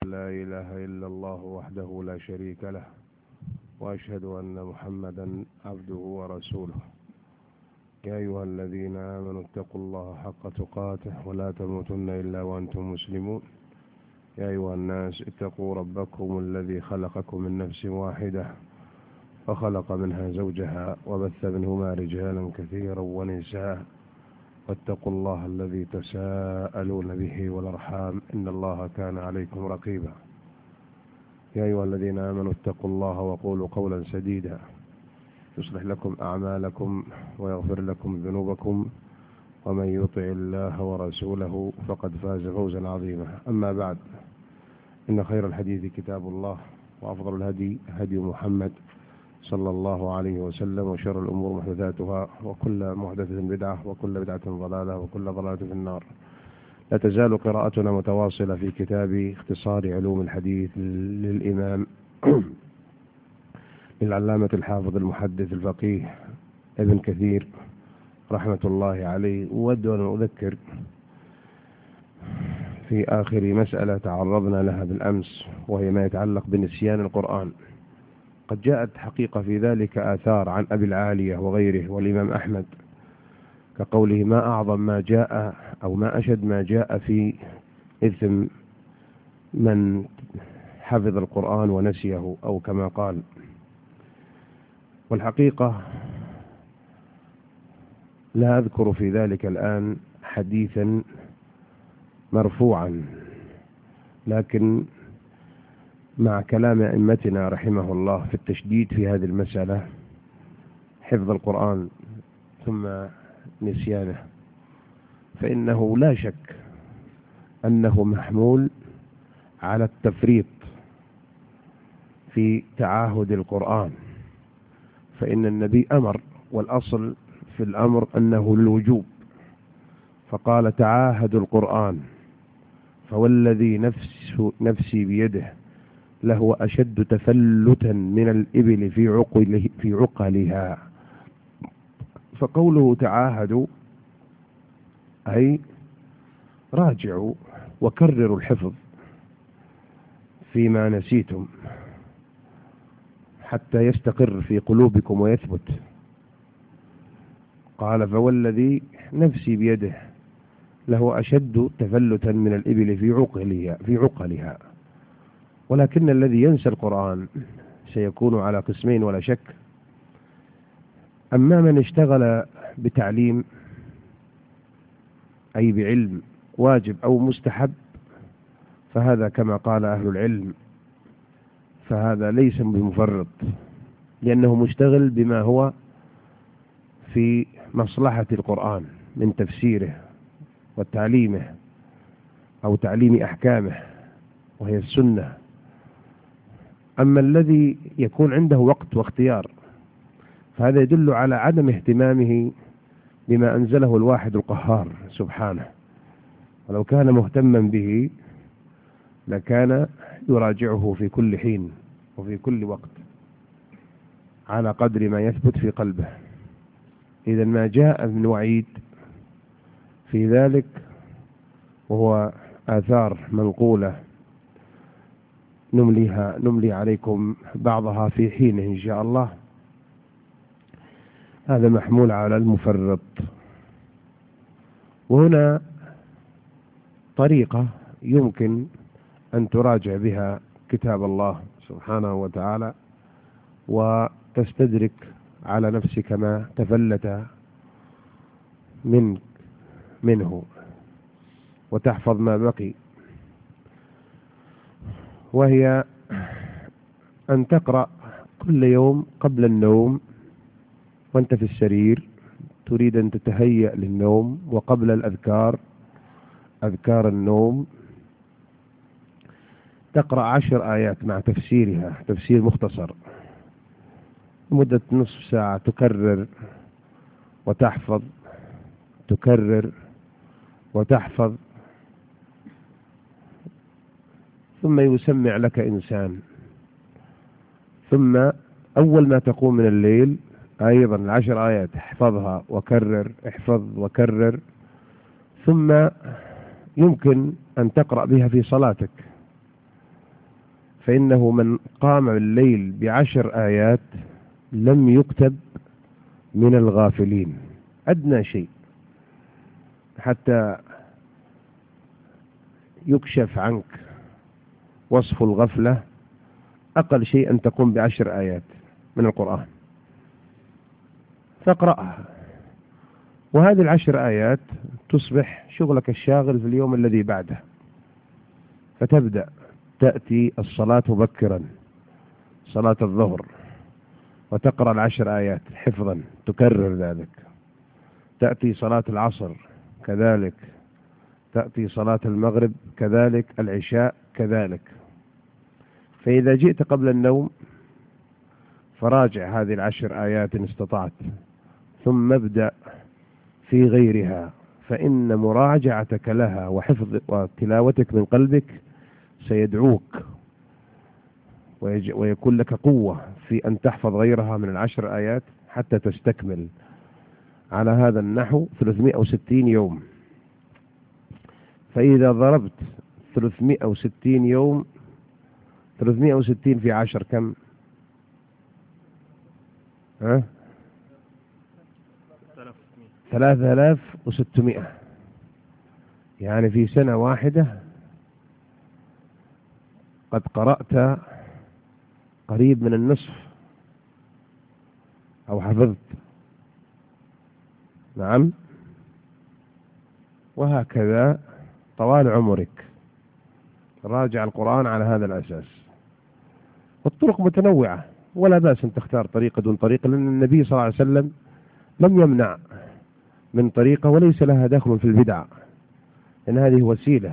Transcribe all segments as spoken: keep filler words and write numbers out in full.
أن لا إله إلا الله وحده لا شريك له، وأشهد أن محمدا عبده ورسوله. يا أيها الذين آمنوا اتقوا الله حق تقاته ولا تموتن إلا وأنتم مسلمون. يا أيها الناس اتقوا ربكم الذي خلقكم من نفس واحدة وخلق منها زوجها وبث منهما رجالا كثيرا ونساء، واتقوا الله الذي تساءلون به والأرحام إن الله كان عليكم رقيبا. يا أيها الذين آمنوا اتقوا الله وقولوا قولا سديدا يصلح لكم أعمالكم ويغفر لكم ذنوبكم، ومن يطع الله ورسوله فقد فاز فوزا عظيما. أما بعد، إن خير الحديث كتاب الله، وأفضل الهدي هدي محمد صلى الله عليه وسلم، وشر الأمور محدثاتها، وكل محدثة بدعة، وكل بدعة ضلالة، وكل ضلالة في النار. لا تزال قراءتنا متواصلة في كتاب اختصار علوم الحديث للإمام للعلامة الحافظ المحدث الفقيه ابن كثير رحمة الله عليه. أود أن أذكر في آخر مسألة تعرضنا لها بالأمس، وهي ما يتعلق بنسيان القرآن. قد جاءت حقيقة في ذلك آثار عن أبي العالية وغيره والإمام أحمد، كقوله: ما أعظم ما جاء أو ما أشد ما جاء في إثم من حفظ القرآن ونسيه، أو كما قال. والحقيقة لا أذكر في ذلك الآن حديثا مرفوعا، لكن مع كلام أئمتنا رحمه الله في التشديد في هذه المسألة، حفظ القرآن ثم نسيانه، فإنه لا شك أنه محمول على التفريط في تعاهد القرآن، فإن النبي أمر، والأصل في الأمر أنه للوجوب، فقال: تعاهدوا القرآن، فوالذي نفس نفسي بيده لهو أشد تفلتا من الإبل في عقله في عقلها. فقوله تعاهدوا أي راجعوا وكرروا الحفظ فيما نسيتم حتى يستقر في قلوبكم ويثبت. قال: فوالذي نفسي بيده له أشد تفلتا من الإبل في عقلها في عقلها. ولكن الذي ينسى القرآن سيكون على قسمين ولا شك. أما من اشتغل بتعليم أي بعلم واجب أو مستحب، فهذا كما قال أهل العلم، فهذا ليس بمفرط، لأنه مشتغل بما هو في مصلحة القرآن من تفسيره وتعليمه أو تعليم أحكامه، وهي السنة. أما الذي يكون عنده وقت واختيار، فهذا يدل على عدم اهتمامه بما أنزله الواحد القهار سبحانه. ولو كان مهتما به لكان يراجعه في كل حين وفي كل وقت على قدر ما يثبت في قلبه. إذا ما جاء من وعيد في ذلك، وهو آثار منقولة نمليها نملي عليكم بعضها في حينه إن شاء الله، هذا محمول على المفرط. وهنا طريقة يمكن أن تراجع بها كتاب الله سبحانه وتعالى، وتستدرك على نفسك ما تفلت من منه، وتحفظ ما بقي، وهي أن تقرأ كل يوم قبل النوم وأنت في السرير تريد أن تتهيأ للنوم، وقبل الأذكار أذكار النوم، تقرأ عشر آيات مع تفسيرها، تفسير مختصر، مدة نصف ساعة، تكرر وتحفظ، تكرر وتحفظ. ثم يسمع لك إنسان، ثم أول ما تقوم من الليل أيضا العشر آيات احفظها وكرر، احفظ وكرر. ثم يمكن أن تقرأ بها في صلاتك، فإنه من قام الليل بعشر آيات لم يكتب من الغافلين أدنى شيء، حتى يكشف عنك وصف الغفلة. أقل شيء أن تقوم بعشر آيات من القرآن فاقرأها، وهذه العشر آيات تصبح شغلك الشاغل في اليوم الذي بعده. فتبدأ تأتي الصلاة مبكرا، صلاة الظهر، وتقرأ العشر آيات حفظا، تكرر ذلك. تأتي صلاة العصر كذلك، تأتي صلاة المغرب كذلك، العشاء كذلك. فإذا جئت قبل النوم فراجع هذه العشر آيات إن استطعت، ثم ابدأ في غيرها، فإن مراجعتك لها وحفظ وتلاوتك من قلبك سيدعوك ويكون لك قوة في أن تحفظ غيرها من العشر آيات حتى تستكمل على هذا النحو ثلاثمائة وستين يوم. فإذا ضربت ثلاثمائة وستين يوم، ثلاثمائة وستين في عشر كم؟ ها؟ ثلاثة آلاف وستمائة. يعني في سنة واحدة قد قرأت قريب من النصف أو حفظت. نعم. وهكذا طوال عمرك راجع القرآن على هذا الأساس. والطرق متنوعة، ولا بأس أن تختار طريقة دون طريقة، لأن النبي صلى الله عليه وسلم لم يمنع من طريقة وليس لها دخل في البدع، لأن هذه وسيلة.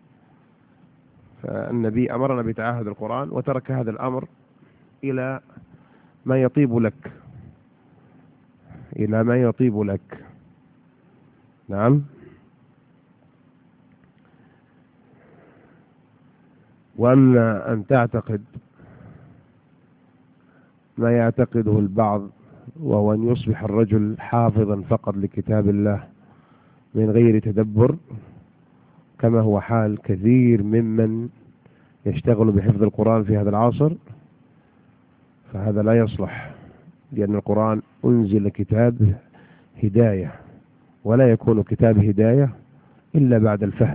فالنبي أمرنا بتعاهد القرآن وترك هذا الأمر إلى ما يطيب لك، إلى ما يطيب لك. نعم. وأما أن تعتقد ما يعتقده البعض، وهو أن يصبح الرجل حافظا فقط لكتاب الله من غير تدبر، كما هو حال كثير ممن يشتغل بحفظ القرآن في هذا العصر، فهذا لا يصلح، لأن القرآن أنزل كتاب هداية، ولا يكون كتاب هداية إلا بعد الفهم،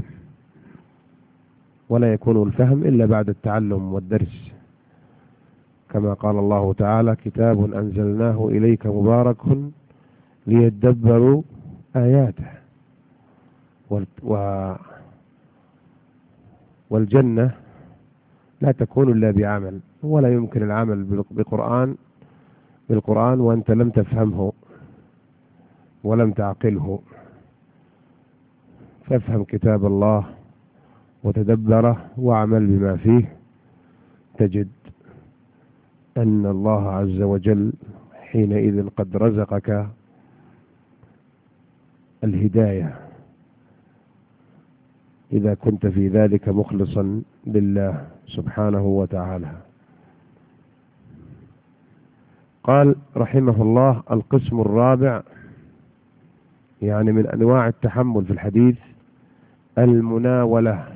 ولا يكون الفهم إلا بعد التعلم والدرس، كما قال الله تعالى: كتاب أنزلناه إليك مبارك ليدبروا آياته. والجنة لا تكون إلا بعمل، ولا يمكن العمل بالقرآن بالقرآن وأنت لم تفهمه ولم تعقله. فافهم كتاب الله وتدبره واعمل بما فيه، تجد أن الله عز وجل حينئذ قد رزقك الهداية، إذا كنت في ذلك مخلصا لله سبحانه وتعالى. قال رحمه الله: القسم الرابع، يعني من أنواع التحمل في الحديث، المناولة.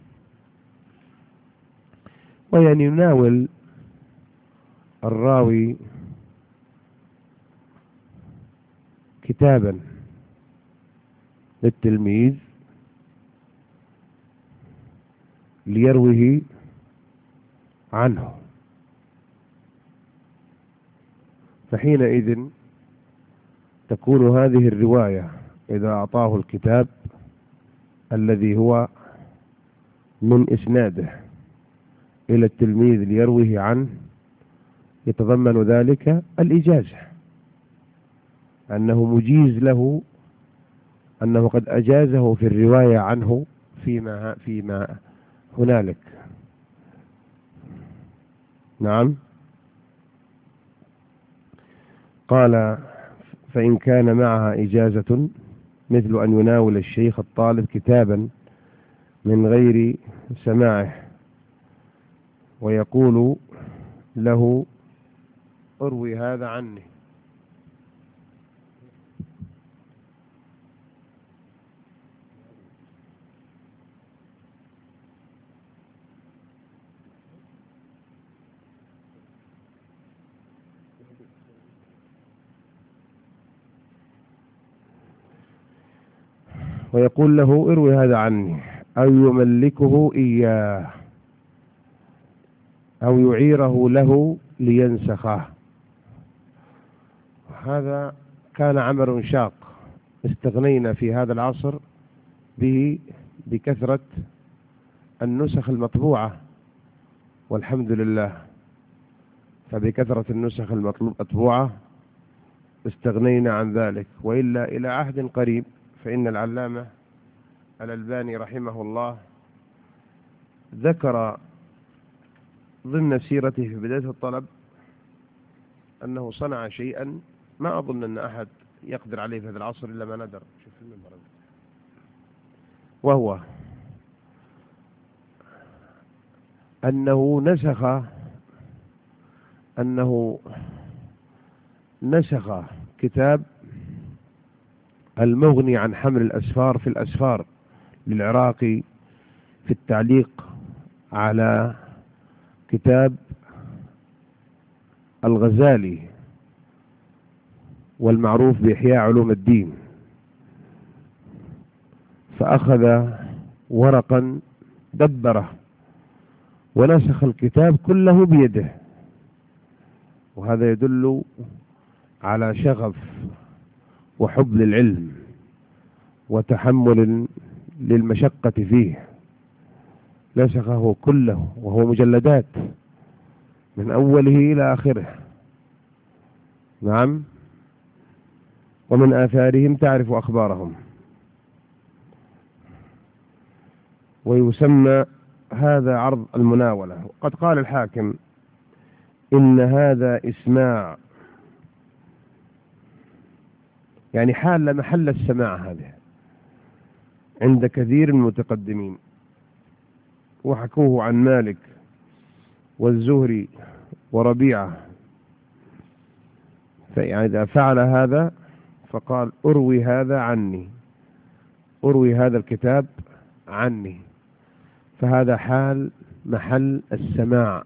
ويعني يناول الراوي كتابا للتلميذ ليروه عنه، فحينئذ تكون هذه الرواية إذا أعطاه الكتاب الذي هو من إسناده إلى التلميذ ليروه عنه، يتضمن ذلك الإجازة، أنه مجيز له، أنه قد أجازه في الرواية عنه فيما فيما هنالك. نعم. قال: فإن كان معها إجازة، مثل أن يناول الشيخ الطالب كتابا من غير سماعه ويقول له: اروي هذا عني. ويقول له اروي هذا عني، أو يملكه إياه، أو يعيره له لينسخه. هذا كان عمل شاق، استغنينا في هذا العصر به بكثرة النسخ المطبوعة، والحمد لله. فبكثرة النسخ المطبوعة استغنينا عن ذلك، وإلا إلى عهد قريب فإن العلامة الألباني رحمه الله ذكر ضمن سيرته في بداية الطلب أنه صنع شيئا ما أظن أن أحد يقدر عليه في هذا العصر إلا ما ندر، وهو أنه نسخ أنه نسخ كتاب المغني عن حمل الأسفار في الأسفار للعراقي في التعليق على كتاب الغزالي والمعروف بإحياء علوم الدين، فأخذ ورقا دبره ونسخ الكتاب كله بيده، وهذا يدل على شغف وحب للعلم وتحمل للمشقة فيه. نسخه كله وهو مجلدات من أوله إلى آخره. نعم. ومن آثارهم تعرف أخبارهم. ويسمى هذا عرض المناولة. قد قال الحاكم إن هذا إسماع، يعني حال محل السماع هذا عند كثير من المتقدمين، وحكوه عن مالك والزهري وربيعة. فإذا فعل هذا فقال أروي هذا عني، أروي هذا الكتاب عني، فهذا حال محل السماع.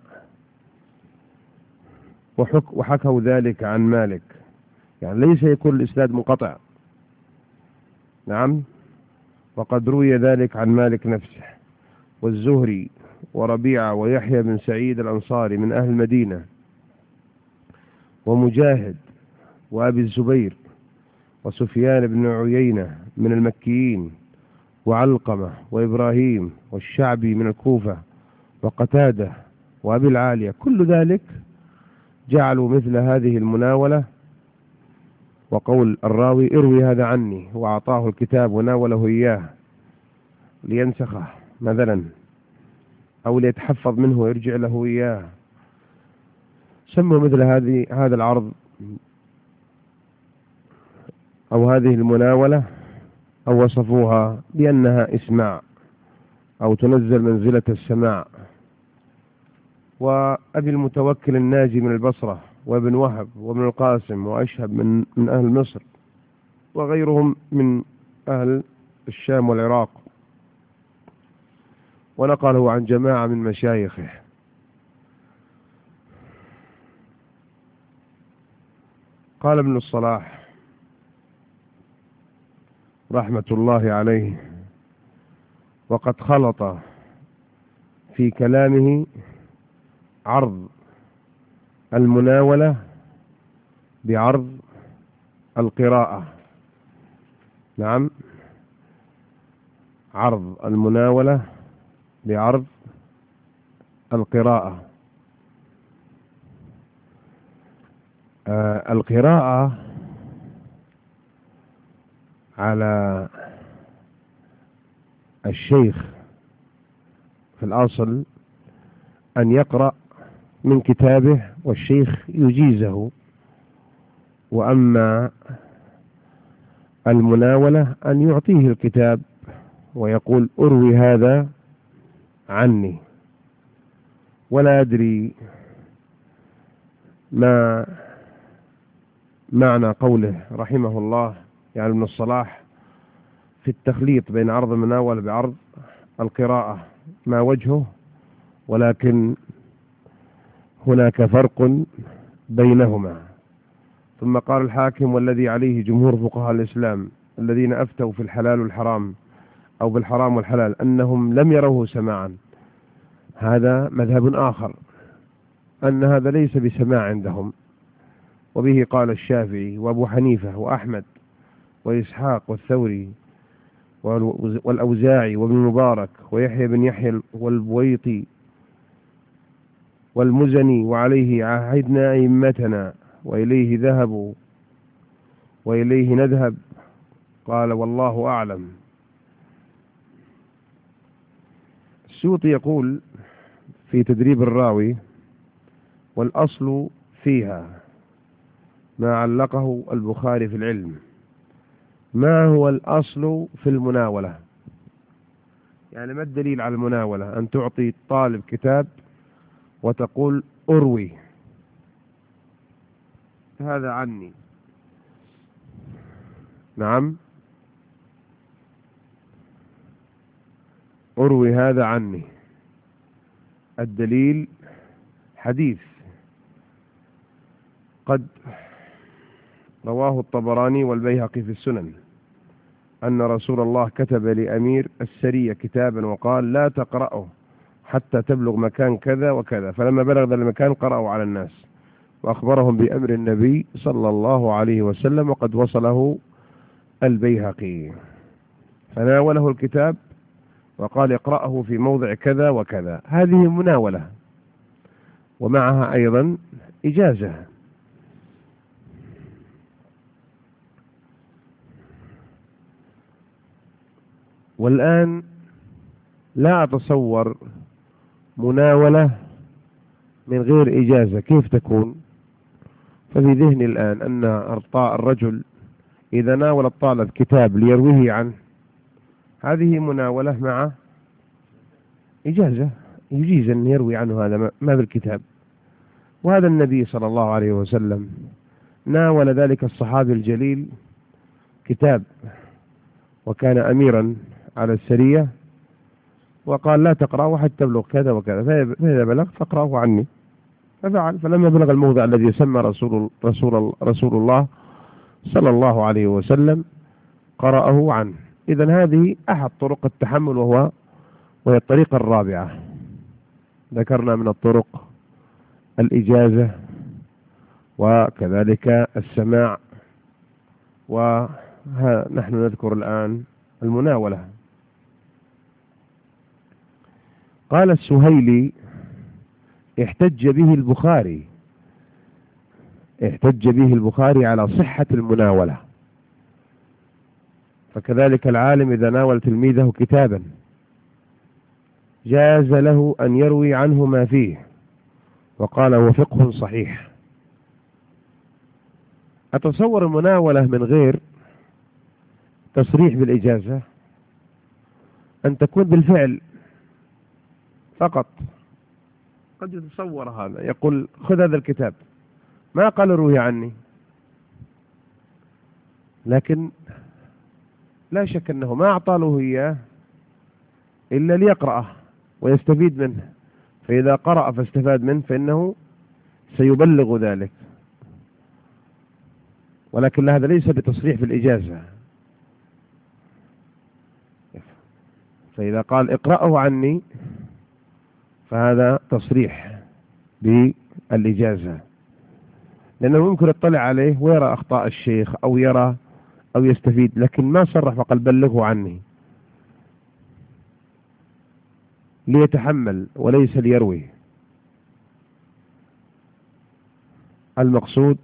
وحك وحكوا ذلك عن مالك، يعني ليس يكون الإسناد منقطع. نعم. وقد روي ذلك عن مالك نفسه والزهري وربيعة ويحيى بن سعيد الأنصاري من أهل المدينة، ومجاهد وأبي الزبير وسفيان بن عيينة من المكيين، وعلقمة وإبراهيم والشعبي من الكوفة، وقتادة وأبي العالية. كل ذلك جعلوا مثل هذه المناولة، وقول الراوي اروي هذا عني، وأعطاه الكتاب وناوله إياه لينسخه مثلا، أو ليتحفظ منه ويرجع له إياه. سموا مثل هذه هذا العرض أو هذه المناولة، أو وصفوها بأنها إسماع أو تنزل منزلة السماع. وأبي المتوكل الناجي من البصرة، وابن وهب وابن القاسم وأشهب من من أهل مصر، وغيرهم من أهل الشام والعراق، ونقله عن جماعة من مشايخه. قال ابن الصلاح رحمة الله عليه: وقد خلط في كلامه عرض المناولة بعرض القراءة. نعم، عرض المناولة بعرض القراءة. آه القراءة على الشيخ في الأصل أن يقرأ من كتابه والشيخ يجيزه، وأما المناولة أن يعطيه الكتاب ويقول أروي هذا عني. ولا أدري ما معنى قوله رحمه الله، يعني ابن الصلاح، في التخليط بين عرض المناولة بعرض القراءة، ما وجهه، ولكن هناك فرق بينهما. ثم قال الحاكم: والذي عليه جمهور فقهاء الإسلام الذين أفتوا في الحلال والحرام أو بالحرام والحلال أنهم لم يروه سماعا، هذا مذهب آخر، أن هذا ليس بسماع عندهم، وبه قال الشافعي وأبو حنيفة وأحمد وإسحاق والثوري والأوزاعي وابن المبارك ويحيى بن يحيى والبويطي والمزني، وعليه عهدنا أئمتنا وإليه ذهبوا وإليه نذهب. قال والله أعلم. السيوطي يقول في تدريب الراوي: والأصل فيها ما علقه البخاري في العلم. ما هو الأصل في المناولة؟ يعني ما الدليل على المناولة؟ أن تعطي طالب كتاب وتقول أروي هذا عني. نعم، أروي هذا عني. الدليل حديث قد رواه الطبراني والبيهقي في السنن أن رسول الله كتب لأمير السرية كتابا وقال: لا تقرأه حتى تبلغ مكان كذا وكذا، فلما بلغ ذا المكان قرأه على الناس وأخبرهم بأمر النبي صلى الله عليه وسلم، وقد وصله البيهقي، فناوله الكتاب وقال: اقرأه في موضع كذا وكذا. هذه مناولة، ومعها أيضا إجازة. والآن لا أتصور مناولة من غير إجازة كيف تكون. ففي ذهني الآن أن الرجل إذا ناول الطالب كتاب ليرويه عنه، هذه مناولة مع إجازة، يجيز أن يروي عنه هذا ما بالكتاب. وهذا النبي صلى الله عليه وسلم ناول ذلك الصحابي الجليل كتاب، وكان أميرا على السرية، وقال: لا تقرأه حتى تبلغ كذا وكذا، فإذا بلغت فاقرأه عني. ففعل، فلما بلغ الموضع الذي سمى رسول, رسول, رسول الله صلى الله عليه وسلم قرأه عنه. إذن هذه أحد طرق التحمل، وهو وهي الطريقة الرابعة. ذكرنا من الطرق الإجازة وكذلك السماع، ونحن نذكر الآن المناولة. قال السهيلي: احتج به البخاري احتج به البخاري على صحة المناولة. فكذلك العالم إذا ناول تلميذه كتابا جاز له أن يروي عنه ما فيه، وقال: هو فقه صحيح. أتصور المناولة من غير تصريح بالإجازة أن تكون بالفعل فقط. قد يتصور هذا، يقول: خذ هذا الكتاب، ما قال روي عني، لكن لا شك أنه ما أعطى له إياه إلا ليقرأه ويستفيد منه، فإذا قرأ فاستفاد منه فإنه سيبلغ ذلك، ولكن هذا ليس بتصريح بالإجازة. فإذا قال: اقرأه عني، فهذا تصريح بالإجازة، لأنه ممكن يطلع عليه ويرى أخطاء الشيخ أو يرى أو يستفيد، لكن ما صرح وقال بلغه عني، ليتحمل وليس ليروي. المقصود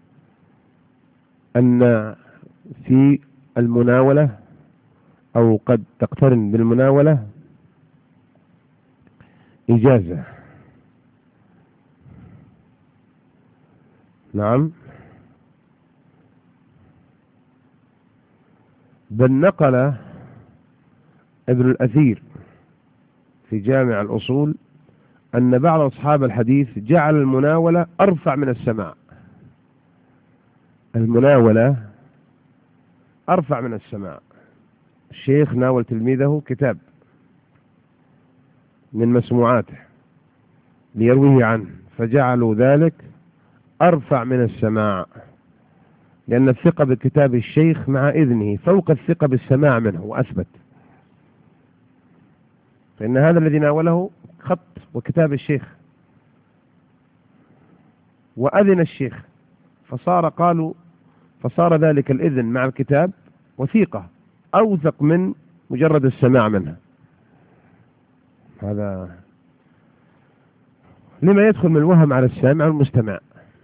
أن في المناولة أو قد تقترن بالمناولة إجازة. نعم، بل نقل ابن الأثير في جامع الأصول أن بعض أصحاب الحديث جعل المناولة أرفع من السماع. المناولة أرفع من السماع. الشيخ ناول تلميذه كتاب من مسموعاته ليرويه عنه، فجعلوا ذلك أرفع من السماع، لأن الثقة بكتاب الشيخ مع إذنه فوق الثقة بالسماع منه وأثبت، فإن هذا الذي ناوله خط وكتاب الشيخ وأذن الشيخ، فصار قالوا فصار ذلك الإذن مع الكتاب وثيقة أوثق من مجرد السماع منها. هذا لما يدخل من الوهم على السامع والمستمع.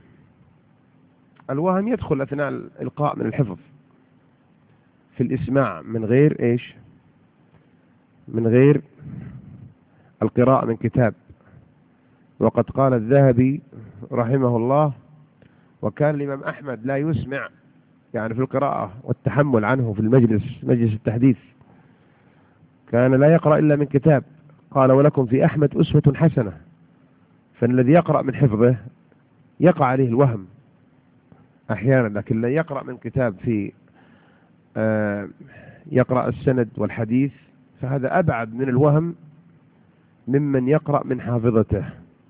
الوهم يدخل أثناء الإلقاء من الحفظ في الإسماع من غير إيش؟ من غير القراءة من كتاب. وقد قال الذهبي رحمه الله: وكان الإمام أحمد لا يسمع يعني في القراءة والتحمل عنه في المجلس مجلس التحديث، كان لا يقرأ إلا من كتاب. قال: ولكم في أحمد أسوة حسنة. فالذي يقرأ من حفظه يقع عليه الوهم أحيانا، لكن لا يقرأ من كتاب في آه يقرأ السند والحديث، فهذا أبعد من الوهم ممن يقرأ من حافظته.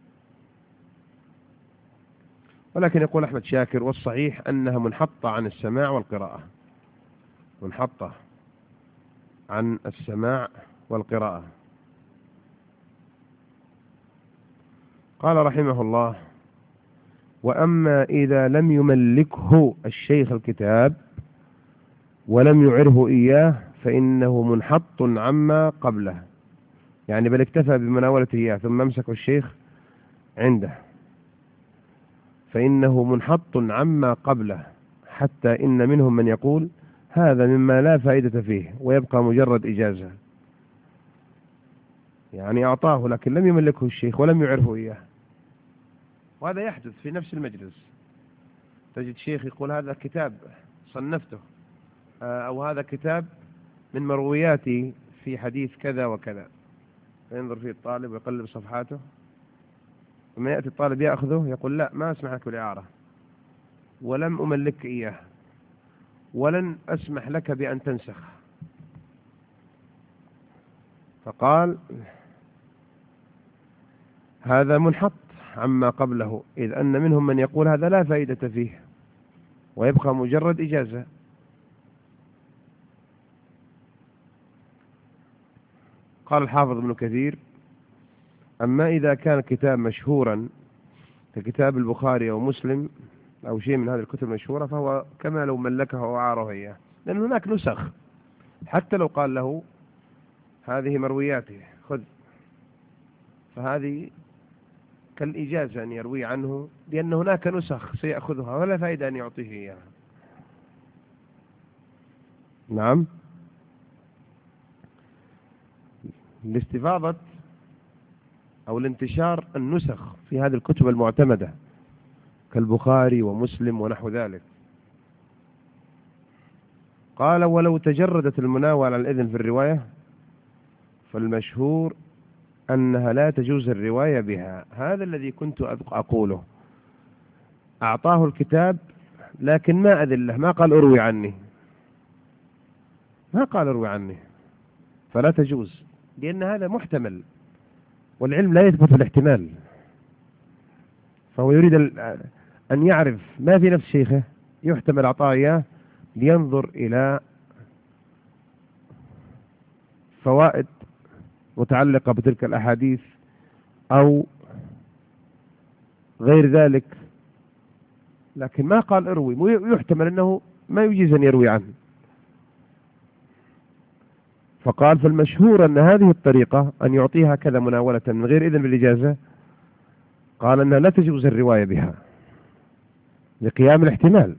ولكن يقول أحمد شاكر: والصحيح أنها منحطة عن السماع والقراءة، منحطة عن السماع والقراءة. قال رحمه الله: وأما إذا لم يملكه الشيخ الكتاب ولم يعره إياه فإنه منحط عما قبله، يعني بل اكتفى بمناولته إياه ثم امسك الشيخ عنده، فإنه منحط عما قبله، حتى إن منهم من يقول: هذا مما لا فائدة فيه ويبقى مجرد إجازة. يعني أعطاه لكن لم يملكه الشيخ ولم يعرفه إياه. وهذا يحدث في نفس المجلس، تجد شيخ يقول: هذا كتاب صنفته، أو هذا كتاب من مروياتي في حديث كذا وكذا، فينظر فيه الطالب ويقلب صفحاته، لما يأتي الطالب يأخذه يقول: لا، ما أسمح لك بالإعارة، ولم أملك إياه، ولن أسمح لك بأن تنسخ. فقال: هذا منحط عما قبله، إذ أن منهم من يقول هذا لا فائدة فيه ويبقى مجرد إجازة. قال الحافظ ابن كثير: أما إذا كان كتاب مشهورا ككتاب البخاري أو مسلم أو شيء من هذه الكتب المشهورة، فهو كما لو ملكه أو أعاره إياه، لأن هناك نسخ، حتى لو قال له هذه مروياته خذ، فهذه كالإجازة أن يروي عنه، لأن هناك نسخ سيأخذها ولا فائدة أن يعطيه إياها. نعم، لاستفاضة أو الانتشار النسخ في هذه الكتب المعتمدة كالبخاري ومسلم ونحو ذلك. قال: ولو تجردت المناولة على الإذن في الرواية فالمشهور أنها لا تجوز الرواية بها. هذا الذي كنت أقوله، أعطاه الكتاب لكن ما أذن له، ما قال أروي عني، ما قال أروي عني، فلا تجوز، لأن هذا محتمل والعلم لا يثبت الاحتمال. فهو يريد أن يعرف ما في نفس شيخه يحتمل أعطاه إياه، لينظر إلى فوائد متعلقة بتلك الأحاديث أو غير ذلك، لكن ما قال اروي، يحتمل أنه ما يجيز أن يروي عنه. فقال: فالمشهور أن هذه الطريقة أن يعطيها كذا مناولة من غير إذن بالإجازة، قال أنها لا تجوز الرواية بها لقيام الاحتمال.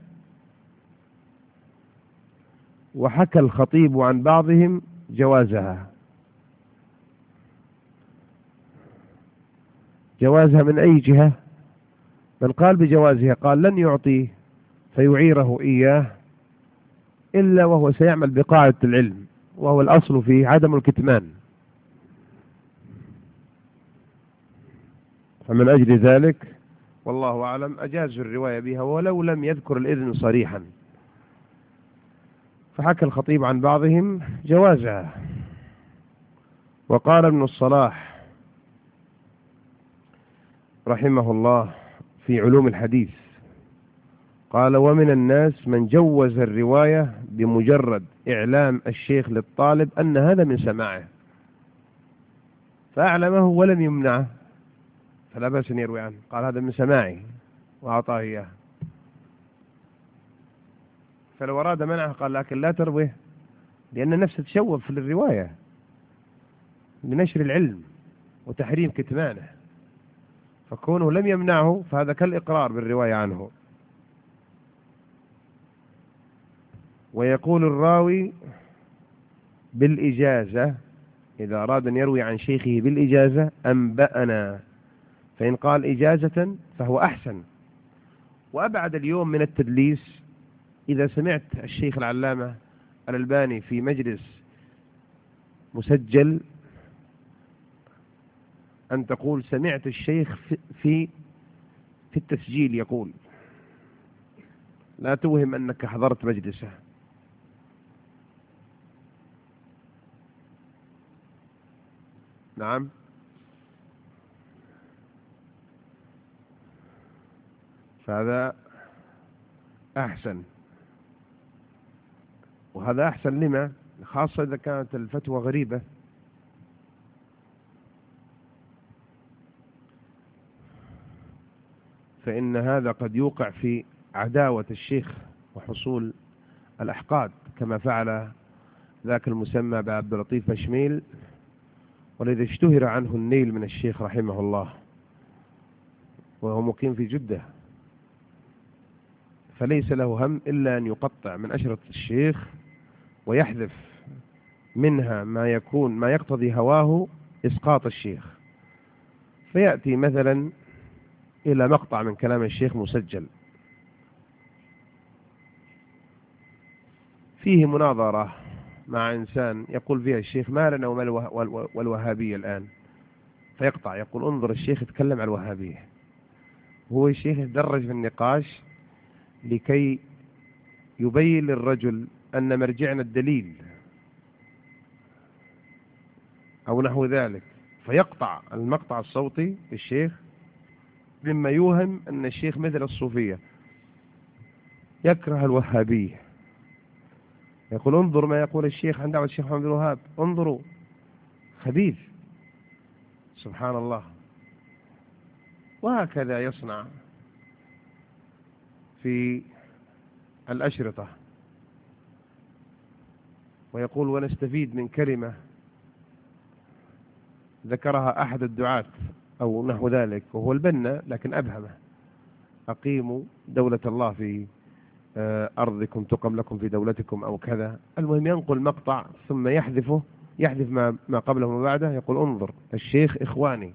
وحكى الخطيب عن بعضهم جوازها. جوازها من أي جهة؟ من قال بجوازها قال لن يعطيه فيعيره إياه إلا وهو سيعمل بقاعدة العلم، وهو الأصل فيه عدم الكتمان. فمن أجل ذلك والله أعلم أجاز الرواية بها ولو لم يذكر الإذن صريحا. فحكى الخطيب عن بعضهم جوازها. وقال ابن الصلاح رحمه الله في علوم الحديث: قال ومن الناس من جوز الرواية بمجرد إعلام الشيخ للطالب أن هذا من سماعه، فأعلمه ولم يمنعه فلا بأس أن يروي عنه، قال هذا من سماعي وأعطاه إياه. فلو أراد منعه قال لكن لا ترويه، لأن نفسه تشوف في الرواية بنشر العلم وتحريم كتمانه، فكونه لم يمنعه فهذا كالإقرار بالرواية عنه. ويقول الراوي بالإجازة إذا أراد أن يروي عن شيخه بالإجازة أنبأنا، فإن قال إجازة فهو أحسن وأبعد اليوم من التدليس. إذا سمعت الشيخ العلامة الألباني في مجلس مسجل أن تقول سمعت الشيخ في في التسجيل يقول، لا توهم أنك حضرت مجلسه. نعم، فهذا أحسن، وهذا أحسن لما؟ خاصة إذا كانت الفتوى غريبة. فإن هذا قد يوقع في عداوة الشيخ وحصول الأحقاد كما فعل ذاك المسمى بعبد اللطيف بشميل، والذي اشتهر عنه النيل من الشيخ رحمه الله وهو مقيم في جدة، فليس له هم إلا أن يقطع من أشرطة الشيخ ويحذف منها ما يكون ما يقتضي هواه إسقاط الشيخ، فيأتي مثلا إلى مقطع من كلام الشيخ مسجل فيه مناظرة مع إنسان يقول فيها الشيخ ما لنا وما والوهابية الآن، فيقطع يقول انظر الشيخ يتكلم عن الوهابية، هو الشيخ يتدرج في النقاش لكي يبين للرجل أن مرجعنا الدليل أو نحو ذلك، فيقطع المقطع الصوتي للشيخ مما يوهم أن الشيخ مثل الصوفية يكره الوهابية، يقول انظر ما يقول الشيخ عن دعوة الشيخ محمد بن الوهاب، انظروا خبيث، سبحان الله. وهكذا يصنع في الأشرطة. ويقول ونستفيد من كلمة ذكرها أحد الدعاة أو نحو ذلك وهو البنا لكن أبهمه، أقيموا دولة الله في أرضكم تقم لكم في دولتكم أو كذا. المهم ينقل مقطع ثم يحذفه، يحذف ما, ما قبله وما بعده، يقول انظر الشيخ إخواني.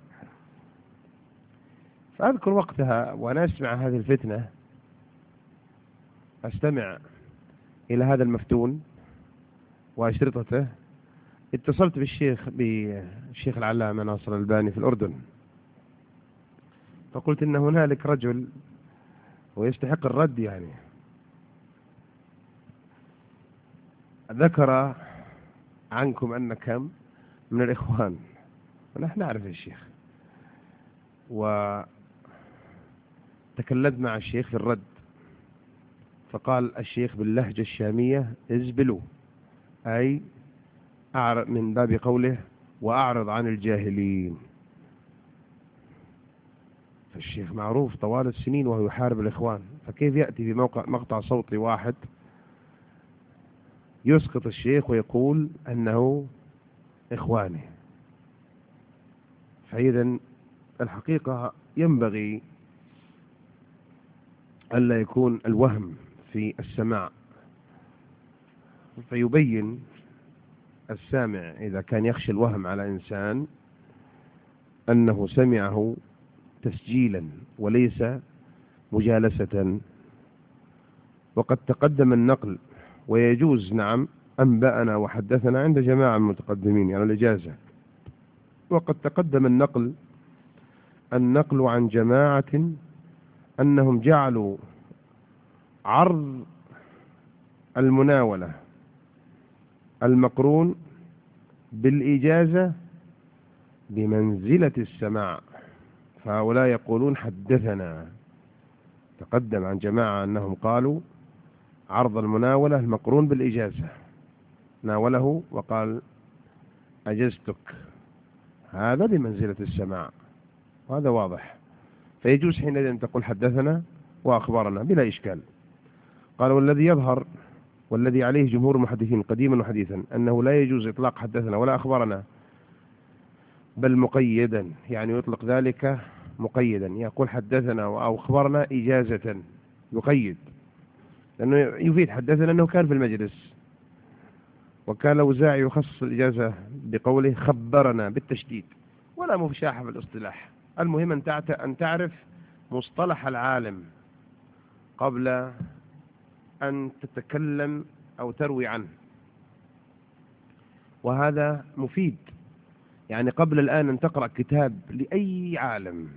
فأذكر وقتها وأنا أسمع هذه الفتنة، أستمع إلى هذا المفتون وأشرطته، اتصلت بالشيخ بالشيخ العلامة ناصر الألباني في الأردن، فقلت إن هنالك رجل ويستحق الرد، يعني ذكر عنكم أنك من الإخوان، ونحن نعرف الشيخ، وتكلمت مع الشيخ في الرد، فقال الشيخ باللهجة الشامية ازبلوا، أي أعرض من باب قوله وأعرض عن الجاهلين. فالشيخ معروف طوال السنين وهو يحارب الإخوان، فكيف يأتي في موقع مقطع صوتي واحد يسقط الشيخ ويقول أنه إخواني؟ فإذا الحقيقة ينبغي ألا يكون الوهم في السماع، فيبين السامع إذا كان يخشى الوهم على إنسان أنه سمعه تسجيلا وليس مجالسة. وقد تقدم النقل، ويجوز نعم أنبأنا وحدثنا عند جماعة من المتقدمين يعني الإجازة، وقد تقدم النقل النقل عن جماعة أنهم جعلوا عرض المناولة المقرون بالإجازة بمنزلة السماع، فهؤلاء يقولون حدثنا تقدم عن جماعة أنهم قالوا عرض المناولة المقرون بالإجازة، ناوله وقال أجزتك، هذا بمنزلة السماع، وهذا واضح، فيجوز حينئذ أن تقول حدثنا وأخبرنا بلا إشكال. قال والذي يظهر والذي عليه جمهور المحدثين قديما وحديثا أنه لا يجوز إطلاق حدثنا ولا أخبرنا، بل مقيدا، يعني يطلق ذلك مقيدا، يقول حدثنا أو أخبرنا إجازة، يقيد، لأنه يفيد حدثنا أنه كان في المجلس. وكان الأوزاعي يخصص الإجازة بقوله خبرنا بالتشديد، ولا مفشاحة في الاصطلاح. المهم أن تعرف مصطلح العالم قبل أن تتكلم أو تروي عنه، وهذا مفيد. يعني قبل الآن أن تقرأ كتاب لأي عالم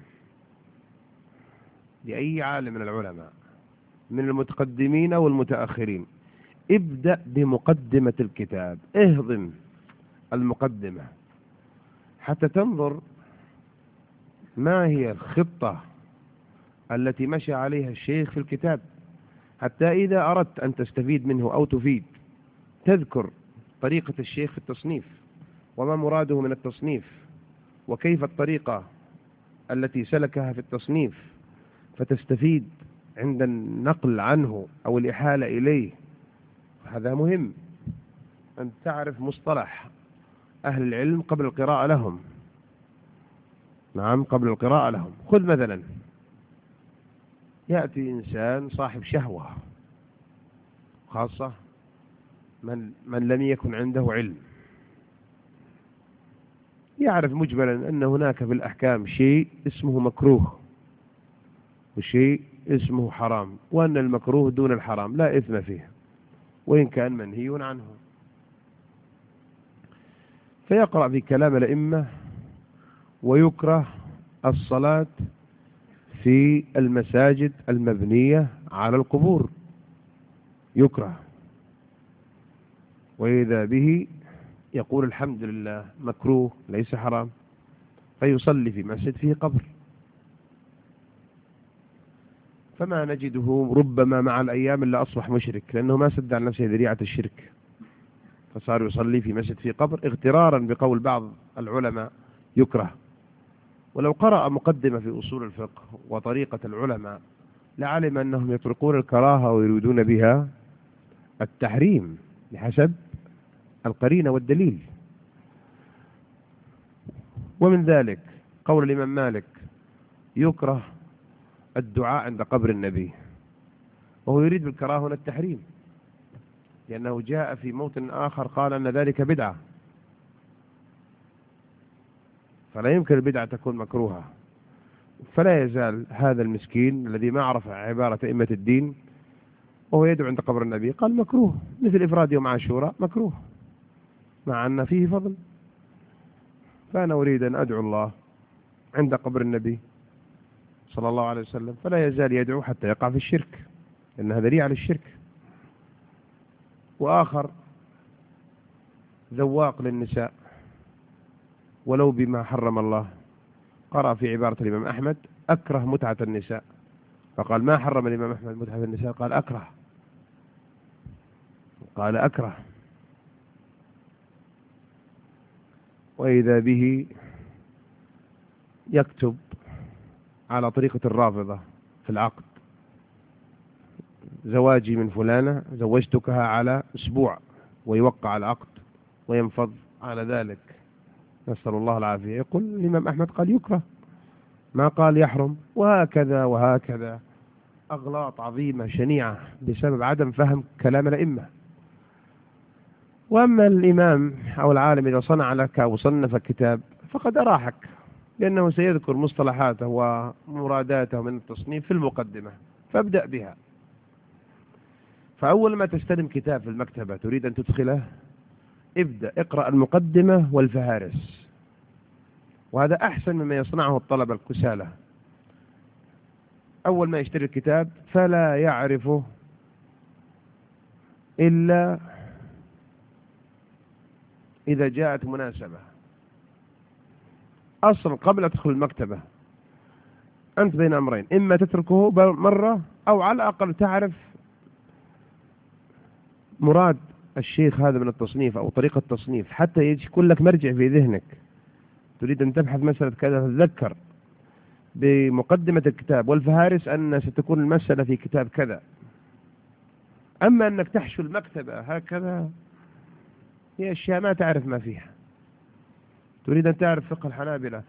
لأي عالم من العلماء من المتقدمين والمتأخرين، ابدأ بمقدمة الكتاب، اهضم المقدمة حتى تنظر ما هي الخطة التي مشى عليها الشيخ في الكتاب، حتى إذا أردت أن تستفيد منه أو تفيد تذكر طريقة الشيخ في التصنيف وما مراده من التصنيف، وكيف الطريقة التي سلكها في التصنيف، فتستفيد عند النقل عنه أو الإحالة إليه. هذا مهم أن تعرف مصطلح أهل العلم قبل القراءة لهم. نعم، قبل القراءة لهم. خذ مثلا، يأتي إنسان صاحب شهوة، خاصة من, من لم يكن عنده علم، يعرف مجملا أن هناك في الأحكام شيء اسمه مكروه وشيء اسمه حرام، وأن المكروه دون الحرام لا إثم فيه وإن كان منهي عنه، فيقرأ في كلام الأئمة ويكره الصلاة في المساجد المبنية على القبور، يكره، وإذا به يقول الحمد لله مكروه ليس حرام، فيصلي في مسجد فيه قبر. فما نجده ربما مع الأيام إلا أصبح مشرك، لأنه ما سد عن نفسه ذريعة الشرك، فصار يصلي في مسجد فيه قبر اغترارا بقول بعض العلماء يكره. ولو قرأ مقدمة في أصول الفقه وطريقة العلماء لعلم أنهم يطلقون الكراهة ويريدون بها التحريم بحسب القرينة والدليل. ومن ذلك قول الإمام مالك يكره الدعاء عند قبر النبي، وهو يريد بالكراهة هنا التحريم، لأنه جاء في موطن آخر قال أن ذلك بدعة، فلا يمكن البدعة تكون مكروهة. فلا يزال هذا المسكين الذي ما عرف عبارة أئمة الدين وهو يدعو عند قبر النبي قال مكروه، مثل إفراد يوم عاشوراء مكروه مع أن فيه فضل. فأنا أريد أن أدعو الله عند قبر النبي صلى الله عليه وسلم، فلا يزال يدعو حتى يقع في الشرك، لأنها ذريعة للشرك. وآخر ذواق للنساء ولو بما حرم الله، قرأ في عبارة الإمام أحمد أكره متعة النساء، فقال ما حرم الإمام أحمد متعة النساء، قال أكره، قال أكره. وإذا به يكتب على طريقة الرافضة في العقد زواجي من فلانة زوجتكها على أسبوع، ويوقع العقد وينفض على ذلك، نسأل الله العافية. يقول الإمام أحمد قال يكره، ما قال يحرم، وهكذا وهكذا، أغلاط عظيمة شنيعة بسبب عدم فهم كلام الأئمة. وأما الإمام أو العالم إذا صنع لك أو صنف كتاب فقد أراحك، لأنه سيذكر مصطلحاته ومراداته من التصنيف في المقدمة، فابدأ بها. فأول ما تستلم كتاب في المكتبة تريد أن تدخله، ابدأ اقرأ المقدمة والفهارس، وهذا أحسن مما يصنعه الطلبة الكسالى. أول ما يشتري الكتاب فلا يعرفه إلا إذا جاءت مناسبة. أصلا قبل أن تدخل المكتبة أنت بين أمرين، إما تتركه مرة أو على الأقل تعرف مراد الشيخ هذا من التصنيف أو طريقة التصنيف، حتى يكون لك مرجع في ذهنك. تريد أن تبحث مسألة كذا، تتذكر بمقدمة الكتاب والفهارس أن ستكون المسألة في كتاب كذا. أما أنك تحشو المكتبة هكذا، هي أشياء ما تعرف ما فيها. تريد أن تعرف فقه الحنابلة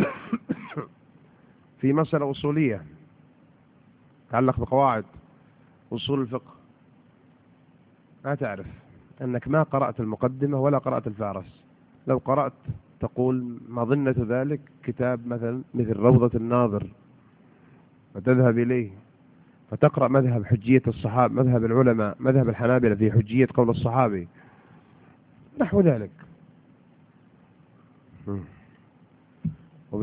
في مسألة أصولية تعلق بقواعد أصول الفقه، ما تعرف أنك ما قرأت المقدمة ولا قرأت الفهرس. لو قرأت تقول مظنة ذلك كتاب مثلا مثل روضة الناظر، وتذهب إليه فتقرأ مذهب حجية الصحابة، مذهب العلماء، مذهب الحنابلة في حجية قول الصحابي، نحو ذلك.